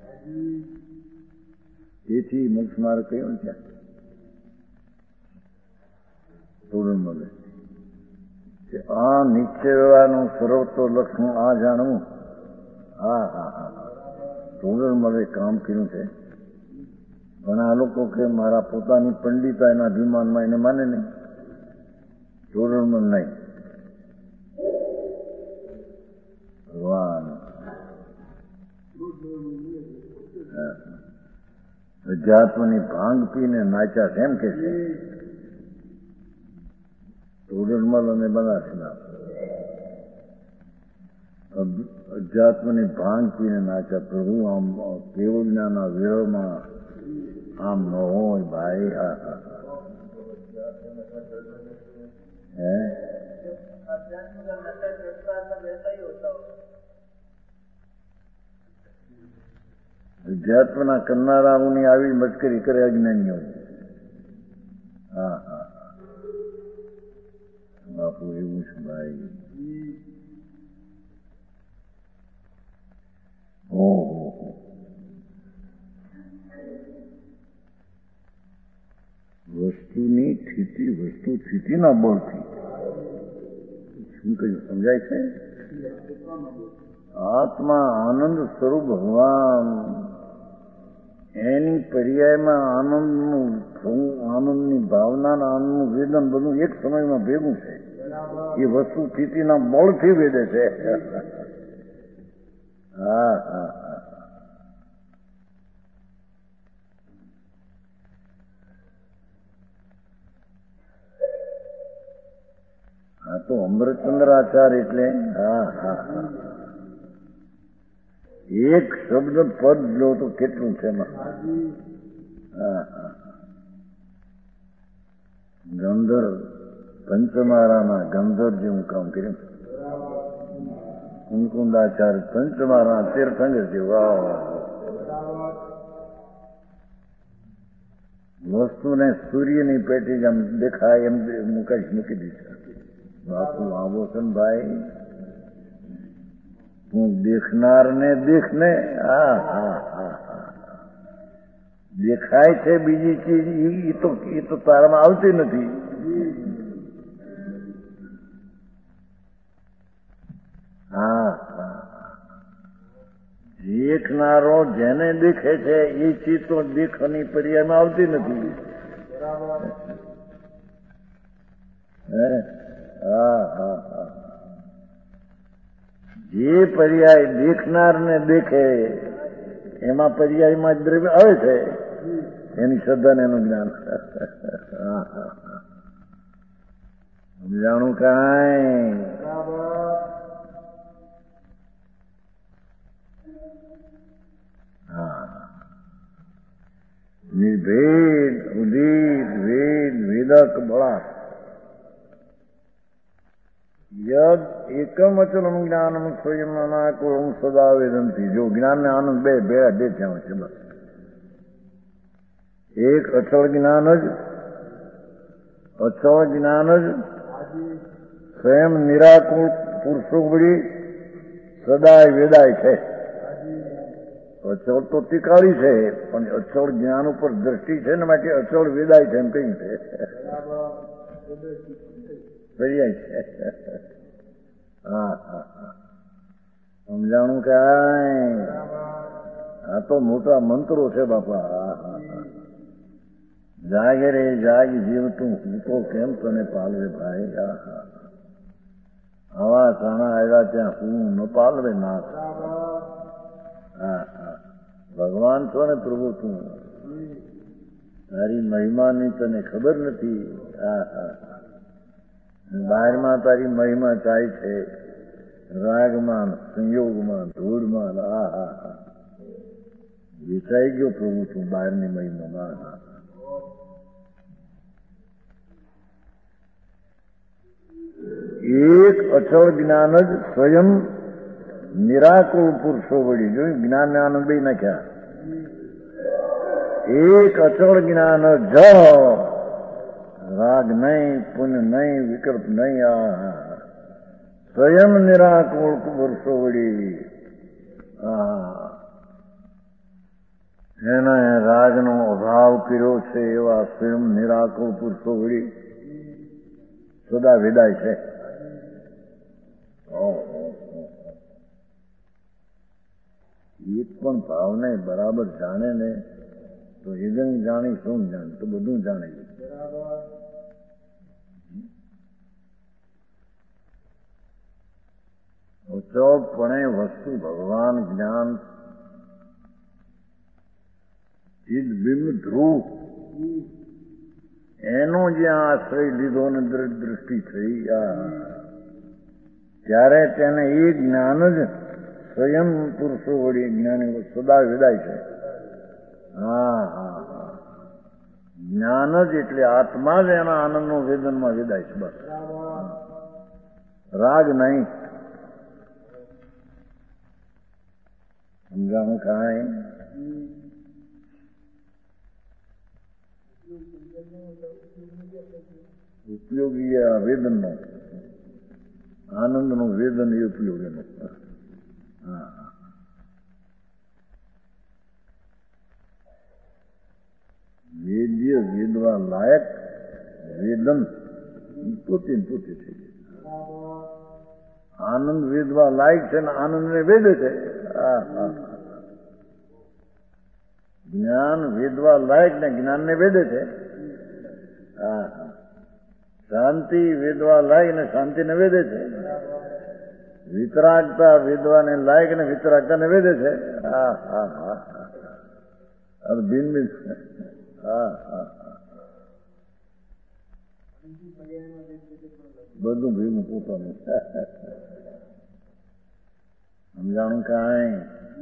તેથી મોક્ષ માર્ગ કયો ને ત્યાં થોડું મળે. આ નિશ્ચય વ્યવહારનું સર્વતો લક્ષણ આ જાણવું. થોડું મળે કામ કર્યું છે. ઘણા લોકો કે મારા પોતાની પંડિતા એના અભિમાનમાં એને માને નહીં. થોડું નહીં. ભગવાન અધ્યાત્મની ભાંગ પીને નાચ્યા છે એમ કે છે ટોડરમલ અને બનાસના. અધ્યાત્મની ભાંગ પીને નાચ્યા. પ્રભુ આમ કેવળના વિરહમાં આમ ન હોય ભાઈ. હે અધ્યાત્મના કરનારાઓની આવી મશ્કરી કરે અજ્ઞાનીઓ. બાપુ એવું છે ભાઈ. ઓહો વસ્તુની સ્થિતિ, વસ્તુ સ્થિતિના બળથી શું કહ્યું સમજાય છે? આત્મા આનંદ સ્વરૂપ ભગવાન, એની પર્યાયમાં આનંદનું, આનંદની ભાવના, આનંદનું વેદન બધું એક સમયમાં ભેગું છે. એ વસ્તુ સ્થિતિના બળથી વેદે છે. હા તો અમૃતચંદ્રાચાર્ય એટલે એક શબ્દ પદ લો તો કેટલું છે એમાં. ગંધર્વ પંચમારાના ગંધર્વ જેવું કામ કર્યું. કુંકુંદાચાર્ય પંચમારા તીર્થંકર જેવું. વસ્તુને સૂર્યની પેટી જેમ દેખાય એમ મૂકી દીધા. બાપુ આવો છે ને ભાઈ, હું દેખનાર ને દેખને દેખાય છે બીજી ચીજ એ તો તારામાં આવતી નથી. હા, દેખનારો જેને દેખે છે એ ચીજ તો દેખવાની પર્યાયમાં આવતી નથી. હા હા હા, જે પર્યાય દેખનારને દેખે એમાં પર્યાયમાં જ દ્રવ્ય આવે છે, એની શ્રદ્ધા ને એનું જ્ઞાન. સમજાણું કાંઈ? હા, નિર્ભેદ ઉદિત વેદ વેદક બળા યદ એકમ અચલમ જ્ઞાનમ સ્વયં અનાકુલમ સદા વેદંતી. જો જ્ઞાન ને આનંદ બે ભેળા બે થયા છે. બસ એક અચળ જ્ઞાન જ સ્વયં નિરાકુળ પુરુષો વળી સદાય વેદાય છે. અચળ તો ટીકાળી છે, પણ અચળ જ્ઞાન ઉપર દ્રષ્ટિ છે ને માટે અચળ વેદાય છે એમ કહ્યું છે. પર્યાય છે. હા હા હા, સમજાણું કાંઈ? આ તો મોટા મંત્રો છે બાપા. હા હા હા, જાગે રે જાગ જીવ તું, હું તો કેમ તને પાલવે ભાઈ. હા હા, આવા કાણા આવ્યા ત્યાં હું ન પાલવે નાથ. હા હા, ભગવાન છો ને પ્રભુ તું, તારી મહિમાની તને ખબર નથી. હા હા, બહારમાં તારી મહિમા ચાય છે, રાગમાં સંયોગમાં ધૂળમાં. હા હા હા, વિચાઈ ગયો પ્રભુ તું બહારની મહિમામાં. હા, એક અચળ જ્ઞાન જ સ્વયં નિરાકુળ પુરુષો વળી. જોયું, જ્ઞાન ને આનંદ બે નાખ્યા. એક અચળ જ્ઞાન જ, રાગ નહીં, પુન નહીં, વિકલ્પ નહીં. આ સ્વયં નિરાકુળ પુરુષો વળી. એને રાગનો અભાવ કર્યો છે એવા સ્વયં નિરાકુળ પુરુષો વળી સદા વેદાય છે. એક પણ ભાવને બરાબર જાણે ને તો એજન જાણી શું જાણે તો બધું જાણે. ચોપણે વસ્તુ ભગવાન જ્ઞાન ચિદ બિંબ ધ્રુવ એનો જ્યાં આશ્રય લીધો ને દ્રષ્ટિ થઈ, ત્યારે તેને એ જ્ઞાન જ સ્વયં પુરુષો વળી જ્ઞાની સદા વેદાય છે. હા હા હા, જ્ઞાન જ એટલે આત્મા જ એના આનંદનો વેદનમાં વેદાય છે. બસ રાગ નહીં. સમજાણું કાંઈ? ઉપયોગી આ વેદનનો આનંદનો વેદન એ ઉપયોગીનો. હા, વેદ્ય વેદવા લાયક વેદન પોતે પોતે છે. આનંદ વેદવા લાયક છે ને આનંદ ને વેદે છે. જ્ઞાન વેદવા લાયક ને જ્ઞાન ને વેદે છે. શાંતિ વેદવા લાયક ને શાંતિ ને વેદે છે. વિતરાગતા વેદવાને લાયક ને વિતરાગતા ને વેદે છે. હા હા હા, ભિન્ન ભિન્ન. હા હા, બધું ભીનું પોતાનું. સમજાણું કાંઈ?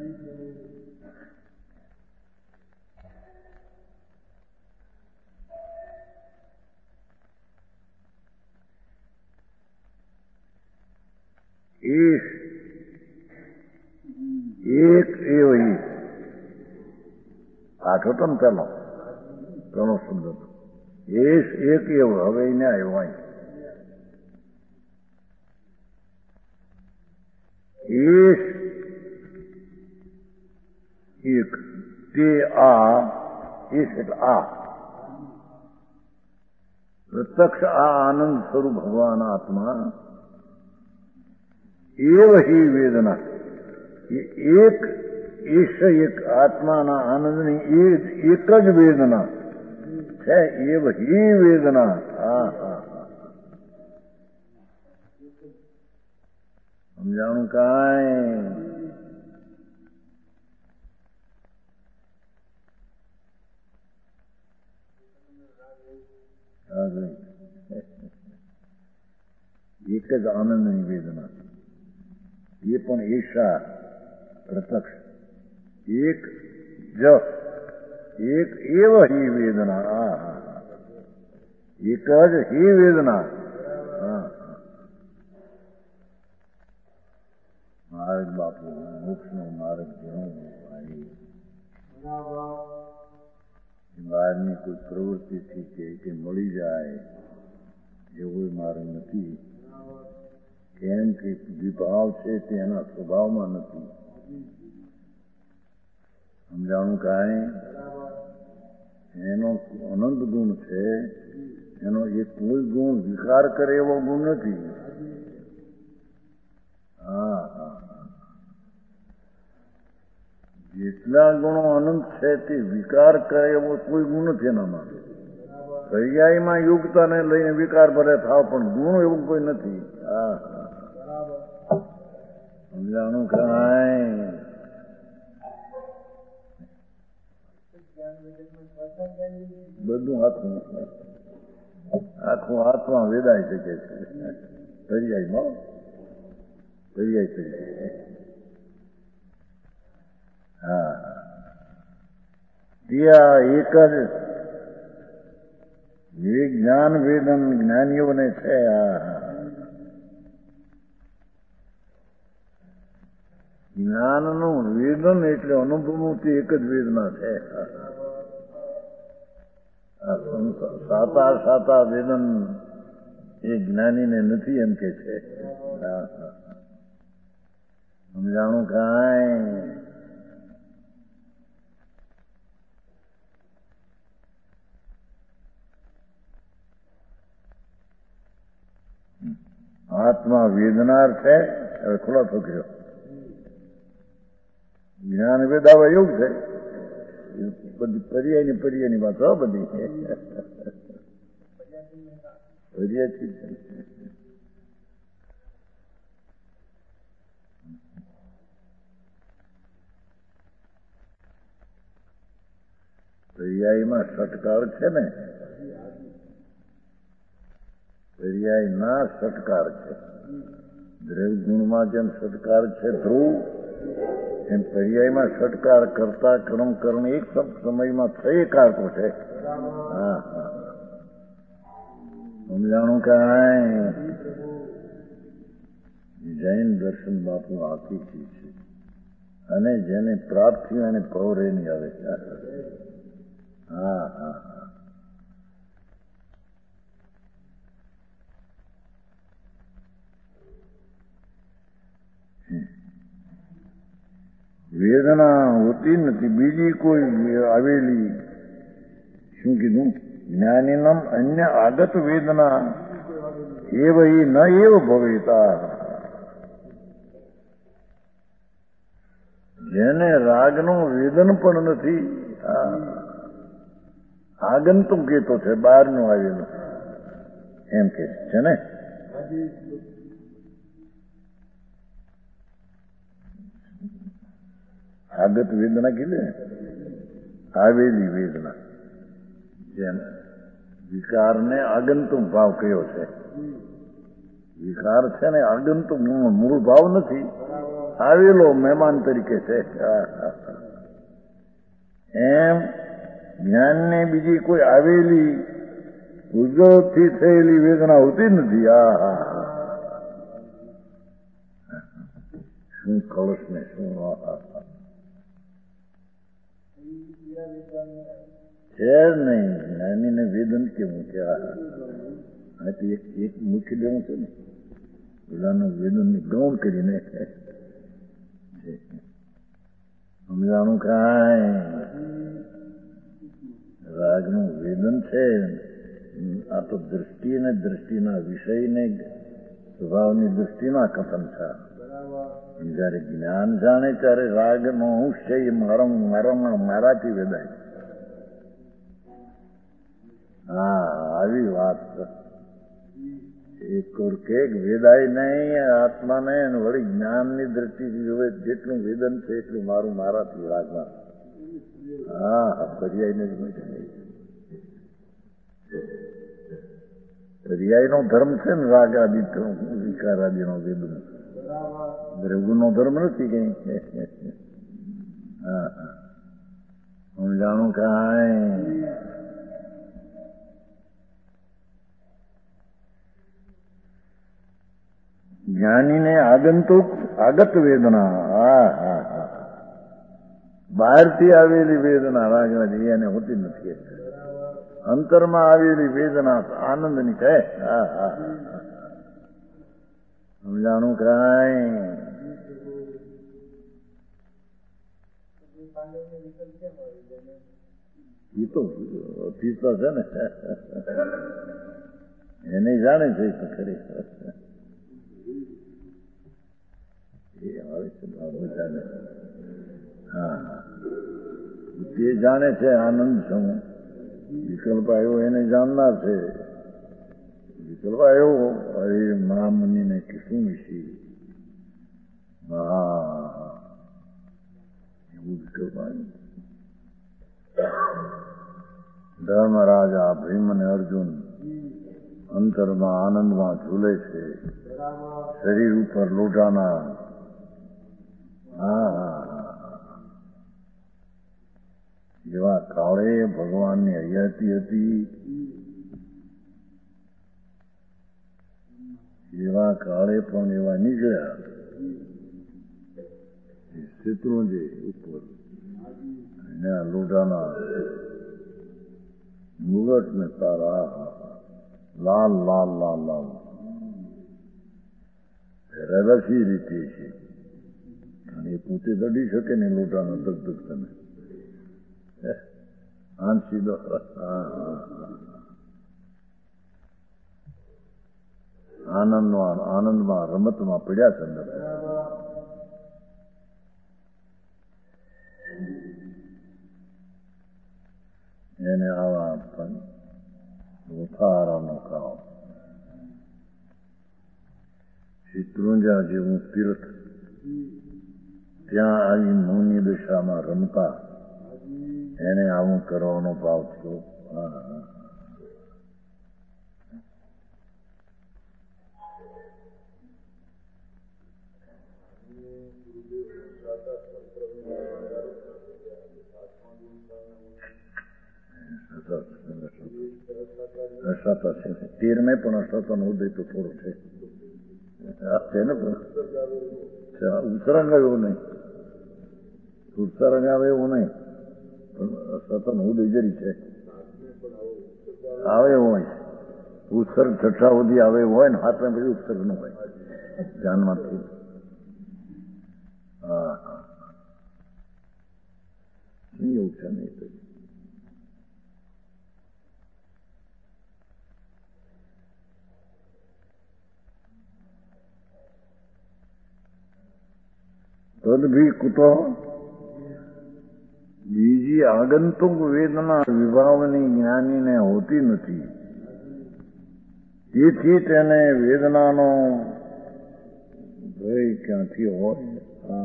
એક એવી પાઠ હતો ને પેલો શબ્દ હતો એક એવો. હવે એને આવ્યો અહીં એક તે આ ઈશ એટલે આ પ્રત્યક્ષ આ આનંદ સ્વરૂપ ભગવાન આત્મા એવ હી વેદના એક ઈશ એક આત્માના આનંદની એક જ વેદના છે. એવ હી વેદના. હા હા સમજાણું કાંઈ? એક જ આનંદની વેદના, એ પણ ઈશા પ્રત્યક્ષ એક જ એક એવ હી વેદના. હા હા એક જ હી વેદના. હા માર્ગ બાપુ મોક્ષનો માર્ગ ઘણો ભાઈ. બહારની કોઈ પ્રવૃત્તિથી કે મળી જાય એવો માર્ગ નથી. કેમ કે વિભાવ છે તે એના સ્વભાવમાં નથી. સમજાણું કાંઈ? એનો અનંત ગુણ છે. એનો એક કોઈ ગુણ વિકાર કરે એવો ગુણ નથી. હા હા જેટલા ગુણો અનંત છે તે વિકાર કરે એવો કોઈ ગુણ નથી એનામાં. પર્યાયમાં યુક્તાને લઈને વિકાર ભલે થાવ પણ ગુણ એવું કોઈ નથી. હા સમજાણું કાંઈ? બધું આખું હાથમાં વેદાઈ શકે છે. પર્યાયમાં પર્યાય કરી શકે. હા ત્યાં એક જ જ્ઞાન વેદન જ્ઞાનીઓને છે. જ્ઞાનનું વેદન એટલે અનુભવથી એક જ વેદના છે. સાતા વેદન એ જ્ઞાનીને નથી એમ કે છે. સમજાણું કાંઈ? આત્મા વેદનાર છે. હવે ખુલાસો કર્યો. જ્ઞાન વેદાવા એવું છે. બધી પર્યાયની વાત હો બધી પર્યાયથી પર્યાયમાં સટકાર છે ને, પર્યાય ના સટકાર છે. દ્રવ્ય ગુણમાં જેમ સટકાર છે ધ્રુવ, એમ પર્યાયમાં સટકાર કરતા કર્મ કર્મ એક સમયમાં થઈ કારકો છે. હા હા સમજાણું કાંઈ? જૈન દર્શન બાપુ આખી ચીજ છે અને જેને પ્રાપ્ત થયું એને પૌરે નહીં આવે. હા હા વેદના હોતી નથી બીજી કોઈ આવેલી. શું કીધું? જ્ઞાનીનમ અન્ય આગત વેદના એવ ન એવ ભવેતા. જેને રાગનું વેદન પણ નથી, આગંતુક કહેતો છે, બહારનું આવેલું એમ કે છે ને. આગત વેદના કીધે આવેલી વેદના. જેમ વિકારને આગંતુક ભાવ કયો છે. વિકાર છે ને આગંતુક મૂળ ભાવ નથી, આવેલો મહેમાન તરીકે છે. એમ જ્ઞાનને બીજી કોઈ આવેલી ઉદ્ભવથી થયેલી વેદના હોતી નથી. શું કળશ ને શું છે નહીં. જ્ઞાનીને વેદન કેવું છે? એક મુખ્ય દેવું છે ને બધાનું વેદનની ગૌણ કરીને સમજાણું કાંઈ? રાગનું વેદન છે આ તો દ્રષ્ટિ અને દ્રષ્ટિના વિષયને સ્વભાવની દૃષ્ટિના કથન છે. જયારે જ્ઞાન જાણે ત્યારે રાગનો અંશ છે એ મારાથી વેદાય. હા, આવી વાત એક વેદાય નહીં આત્માને વળી જ્ઞાનની દ્રષ્ટિથી જોવે જેટલું વેદન છે એટલું મારું મારાથી રાગમાં. હા, પર્યાયને જ પર્યાયનો ધર્મ છે ને રાગ આદિ વિકાર આદિનો વેદન. દ્રવ્યનો ધર્મ નથી કઈ. હા, હું જાણું કાંઈ જ્ઞાનીને આગંતુક આગત વેદના. હા હા હા, બહારથી આવેલી વેદના રાગવાદી એને હોતી નથી. અંતરમાં આવેલી વેદના આનંદની છે. હા હા, સમજાણું કાંઈ. એ તો પીતો છે ને એને જાણે છે ખરી. તે જાણે છે આનંદ શું. વિકલ્પ આવ્યો એને જાણનાર છે. વિકલ્પ આવ્યો અરે મહામુનિને કે શું વિશે. હા, એવું વિકલ્પ આવ્યું. ધર્મરાજા ભીમ અને અર્જુન અંતરમાં આનંદમાં ઝૂલે છે. શરીર ઉપર લોટાના. જેવા કાળે ભગવાનની હયાતી હતી એવા કાળે પણ એવા નીકળ્યા. શત્રુંજે ઉપર એના લોટાના મુગટ ને તારા લાલ લાલ લાલ લાલ રસી રીતે છે. અને એ પોતે દડી શકે ને લોટાનો દગદગ તમે સીધો. આનંદમાં રમતમાં પડ્યા છે અંદર. એને આવા પણ ઉથારાનો કાળ. શત્રુંજા જેવું તીર્થ ત્યાં આવી મૌની દશામાં રમતા એને આવું કરવાનો ભાવ થયો. અસાતા છે 13 પણ અસાતાનો ઉદય તો થોડો છે. છે ને ઉત્તરંગ આવ્યો નહીં. ઉત્તરંગ આવે એવું નહીં પણ અસાતાનો ઉદય જરી છે. આવે હોય ઉત્સર્ગ છઠ્ઠા સુધી આવે હોય ને હાથમાં પછી ઉત્સર્ગ નું હોય ધ્યાનમાંથી. હા હા, એવું છે નહીં. તદભી કુતો બીજી આગંતુક વેદના વિભાવની જ્ઞાનીને હોતી નથી. તેથી તેને વેદનાનો ભય ક્યાંથી હોય.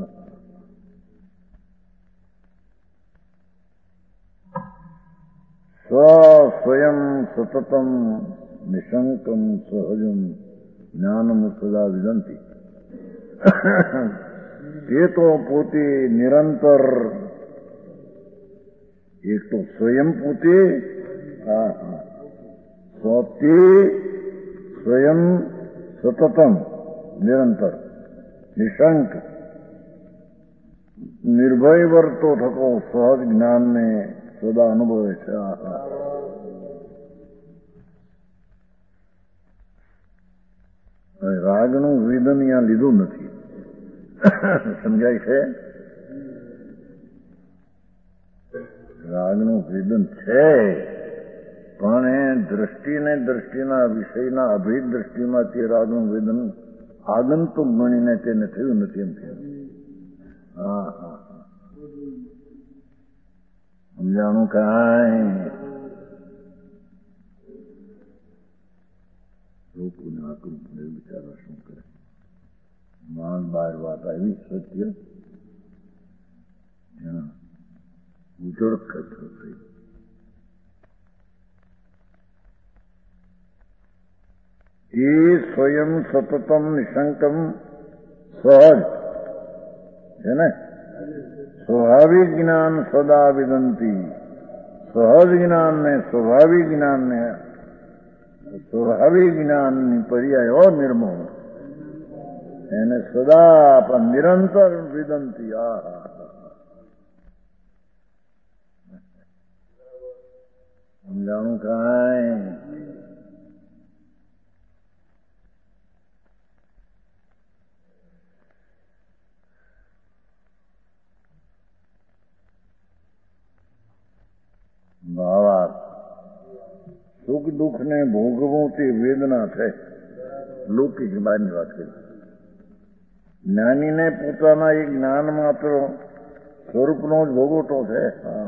સ્વયં સતતમ નિશંકમ સહજમ જ્ઞાનમ સદા વિદંતી. તે તો પોતે નિરંતર એક તો સ્વયં પોતે પોતે સ્વયં સતતમ નિરંતર નિશંક નિર્ભય વર્તો થકો સહજ જ્ઞાનને સદા અનુભવે છે. રાગનું વેદન અહીંયા લીધું નથી. સમજાય છે? રાગનું વેદન છે, પણ એ દ્રષ્ટિને દ્રષ્ટિના વિષયના અભેદ દ્રષ્ટિમાં તે રાગનું વેદન આગંતુક ગણીને તેને થયું નથી એમ થયું. હા હા સમજાણું કાંઈ? લોકોને આકરું પડે બિચારા શું કરે. માંડ બાર વાત આવી સત્ય ઉજળ કથો થઈ. એ સ્વયં સતતમ નિશંકમ સહજ છે ને. સ્વાભાવિક જ્ઞાન સદા વિદંતી. સહજ જ્ઞાનને સ્વાભાવિક જ્ઞાનને સ્વાભાવિક જ્ઞાનની પર્યાય નિર્મળ એને સદા પણ નિરંતર વિદંતી. સમજાણું કાંઈ? ભાવાર્થ સુખ દુઃખ ને ભોગવું તે વેદના છે. લૌકિક બહારની વાત કરી. જ્ઞાનીને પોતાના એ જ્ઞાન માત્ર સ્વરૂપનો જ ભોગવટો છે.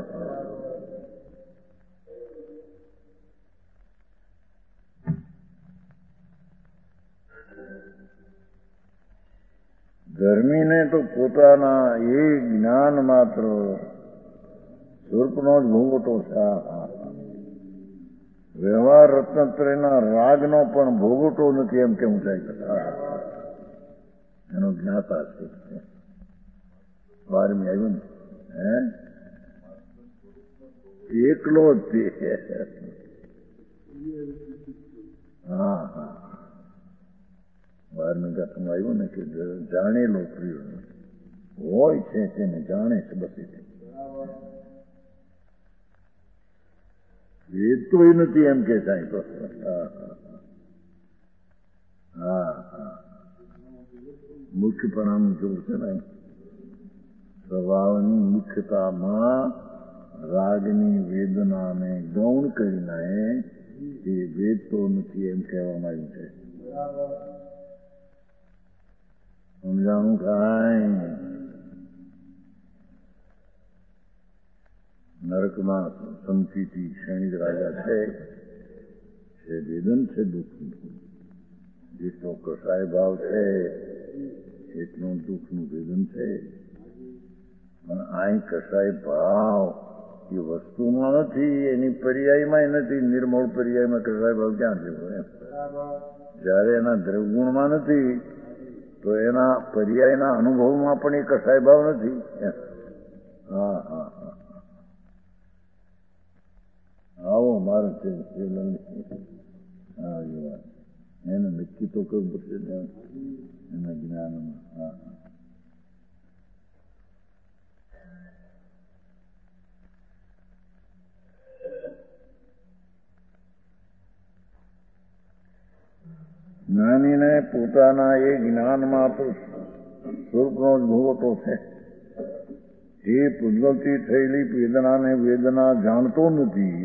ધર્મીને તો પોતાના એ જ્ઞાન માત્ર સ્વરૂપનો જ ભોગવટો છે. વ્યવહાર રત્નત્રયના રાગનો પણ ભોગવટો નથી એમ કેમ થાય. એનો જ્ઞાતા છે. 12મી આવ્યું ને એકલો જ તે. હા હા 12મી ગાથામાં આવ્યું ને કે જાણેલો પ્રિય હોય છે તેને જાણે છે બસ. એ તો એ નથી એમ કે સાહેબ. હા હા મુખ્યપણાનું જોવું છે ને. સ્વભાવની મુખ્યતામાં રાગની વેદનાને ગૌણ કરીને એ વેદતો નથી એમ કહેવામાં આવ્યું છે. સમજાણું કાંઈ? નરકમાં સંતિથી ક્ષણિક રાજા છે. વેદન છે દુઃખનું. જેટલો કસાય ભાવ છે એટલું દુઃખનું વેદન છે. પણ આ કસાય ભાવ એ વસ્તુમાં નથી, એની પર્યાયમાં નથી. નિર્મળ પર્યાયમાં કસાય ભાવ ક્યાં છે? જયારે એના દ્રવગુણમાં નથી તો એના પર્યાયના અનુભવમાં પણ એ કસાય ભાવ નથી. હા હા હા આવો મારો છે એને નક્કી તો કરવું પડશે એના જ્ઞાનમાં. હા જ્ઞાનીને પોતાના એ જ્ઞાનમાં તો સ્વરૂપનો જ ભોગવટો છે. એ પૂજવતી થયેલી વેદનાને વેદના જાણતો નથી.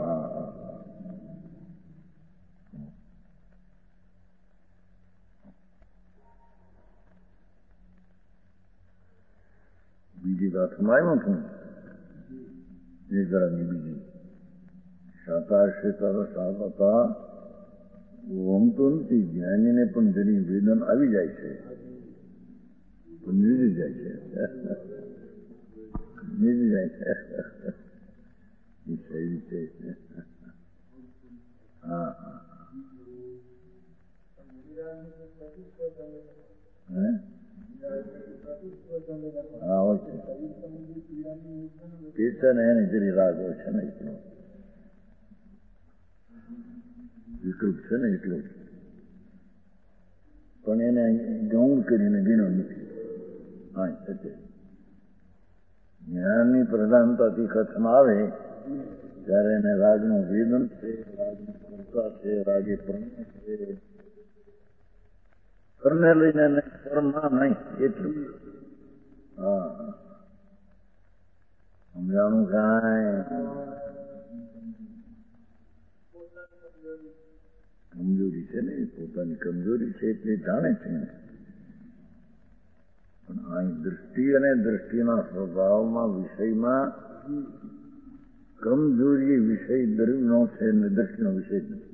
બીજી વાતમાં આવ્યું છું એ ઘરની બીજી સાતાશે તારા સાતા ઓમ તો નથી. જ્ઞાનીને પણ જેની વેદન આવી જાય છે તો નીરી જાય છે. નીરી જાય છે એ શૈલી છે. હા હા હા હોય છે. એ છે ને એને જરી રાગ હોય છે ને એટલો વિકૃત છે ને એટલો પણ એને ગૌણ કરીને ગીણો નથી. હા છે. જ્ઞાનની પ્રધાનતાથી કથન આવે ત્યારે એને રાગનું વેદન છે, રાગની કરતા છે, રાગે પ્રણય છે. કરને લઈને કરના નહીં એટલું. હા સમજાણું કાંઈ? કમજોરી છે ને, પોતાની કમજોરી છે એટલે જાણે છે. પણ અહીં દૃષ્ટિ અને દૃષ્ટિના સ્વભાવમાં વિષયમાં કમજોરી વિષય દર્શનો છે ને દૃષ્ટિનો વિષય નથી.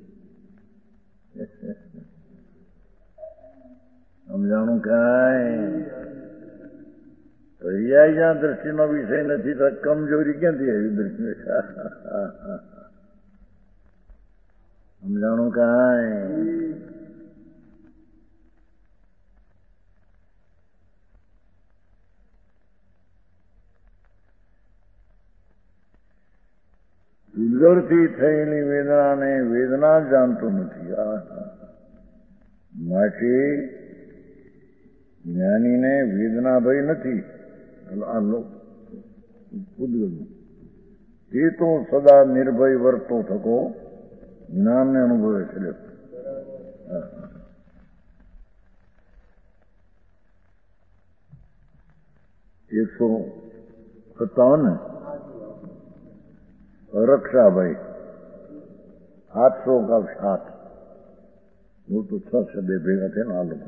સમજાણું કાંઈ? પર્યાય જ્યાં દૃષ્ટિનો વિષય નથી તો કમજોરી ક્યાંથી આવી દૃષ્ટિ? સમજાણું કાંઈ? ઉદગરથી થયેલી વેદનાને વેદના જાણતો નથી. માટે જ્ઞાનીને વેદના ભય નથી. ઉદગર એ તો સદા નિર્ભય વર્તો થકો જ્ઞાનને અનુભવે છે. 157 રક્ષાભાઈ 800 का 7 वो तो 6 शब्द भेगा थे ना लोग.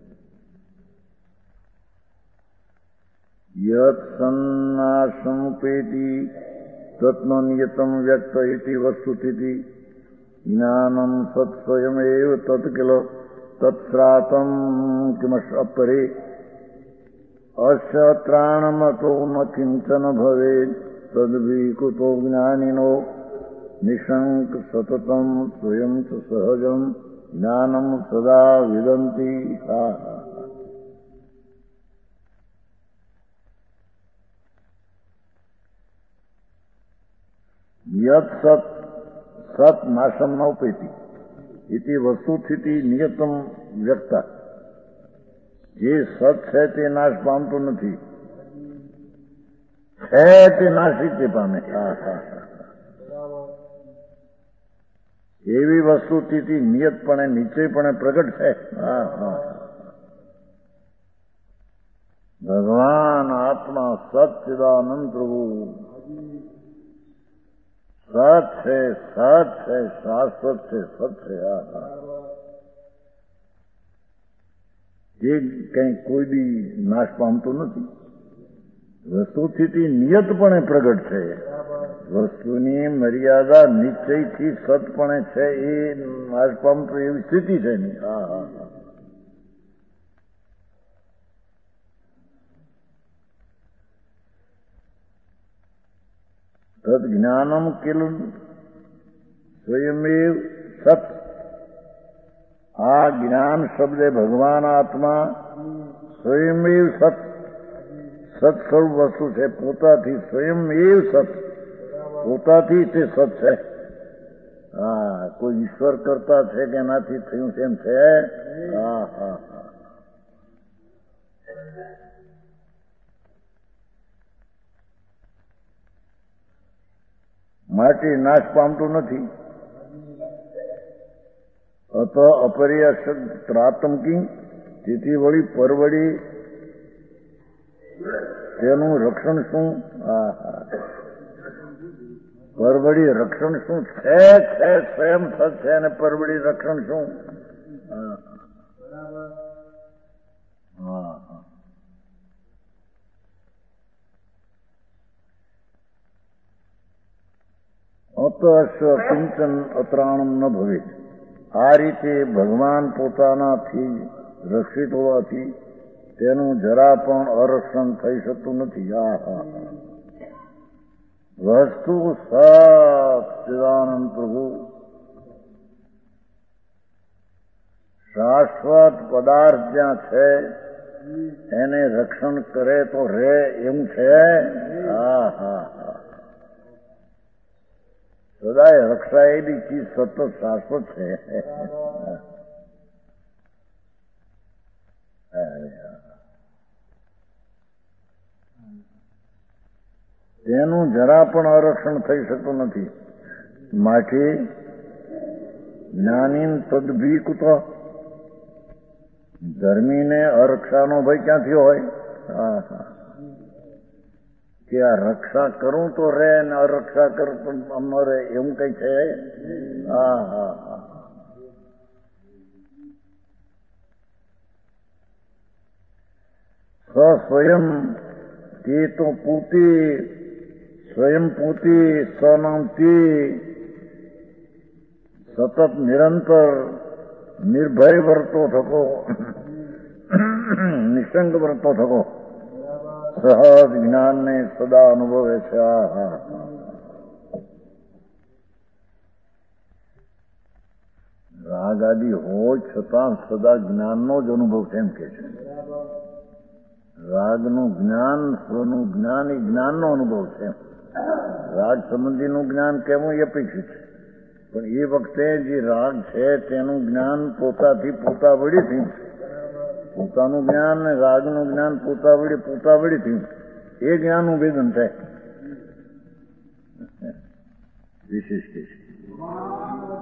यत् सन्नासमुपेति तत्मनियतं व्यक्त इति वस्तुस्थिति ज्ञानं सत्स्वयमेव तत् किल तत्स्रातं किमपरे अस्य त्राणमतो न किंचन भवेत् तद्विकुतो ज्ञानिनो निशंक सततं स्वयं च सहजं ज्ञानं सदा विदन्ति. यत् सत् सत् नाशं नोपेति इति वस्तुस्थिति नियतं व्यक्त. જે સત છે તે નાશ પામતો નથી, છે તે નાશી તે પામે. એવી વસ્તુથી નિયતપણે નિશ્ચયપણે પ્રગટ છે. ભગવાન આત્મા સચ્ચિદાનંદ પ્રભુ સત છે, સત છે, શાશ્વત છે, સત છે. એ કંઈ કોઈ દી નાશ પામતું નથી. વસ્તુથી નિયતપણે પ્રગટ છે. વસ્તુની મર્યાદા નિશ્ચયથી સતપણે છે. એ નાશ પામતું એવી સ્થિતિ છે નહીં. તદ જ્ઞાનમ કિલ સ્વયમેવ સત. આ જ્ઞાન શબ્દે ભગવાન આત્મા સ્વયમેવ સત, સત સ્વરૂપ વસ્તુ છે. પોતાથી સ્વયમેવ સત, પોતાથી તે સત છે. કોઈ ઈશ્વર કરતા છે કે એનાથી થયું છે એમ છે? માટે નાશ પામતું નથી. અત અપર્યાસ ત્રાતમ કિંગ. તેથી વળી પરવડી તેનું રક્ષણ શું? પરવડી રક્ષણ શું છે? સ્વયં સત છે અને પરવડી રક્ષણ શું? અત અશ્વ કિંચન અત્રાણમ ન ભવે. આ રીતે ભગવાન પોતાનાથી રક્ષિત હોવાથી તેનું જરા પણ અરક્ષણ થઈ શકતું નથી. વસ્તુ સચ્ચિદાનંદ પ્રભુ શાશ્વત પદાર્થ જ્યાં છે એને રક્ષણ કરે તો રે એમ છે. સદાય રક્ષાયેલી ચીજ સતત શાશ્વત છે. તેનું જરા પણ અરક્ષણ થઈ શકતું નથી. માટે જ્ઞાની તદ્ભીકુત. ધર્મીને અરક્ષાનો ભય ક્યાંથી હોય? કે આ રક્ષા કરું તો રે ને અરક્ષા કરું તો અમારે એવું કઈ છે? હા હા હા. સ્વયં તે તો પૂતી સ્વયં પૂતી સ્વનામતી સતત નિરંતર નિર્ભય વર્તો થકો, નિસંગ વર્તો થકો, સહજ જ્ઞાનને સદા અનુભવે છે. રાગ આદિ હોય છતાં સદા જ્ઞાનનો જ અનુભવ કેમ કે છે? રાગનું જ્ઞાન, સ્વનું જ્ઞાન એ જ્ઞાનનો અનુભવ છે. રાગ સંબંધીનું જ્ઞાન કેવું એ અપેક્ષિત છે, પણ એ વખતે જે રાગ છે તેનું જ્ઞાન પોતાથી પોતાવડી થયું છે. પોતાનું જ્ઞાન ને રાગનું જ્ઞાન પોતાવડી થયું, એ જ્ઞાનનું વેદન થાય. વિશેષ કે છે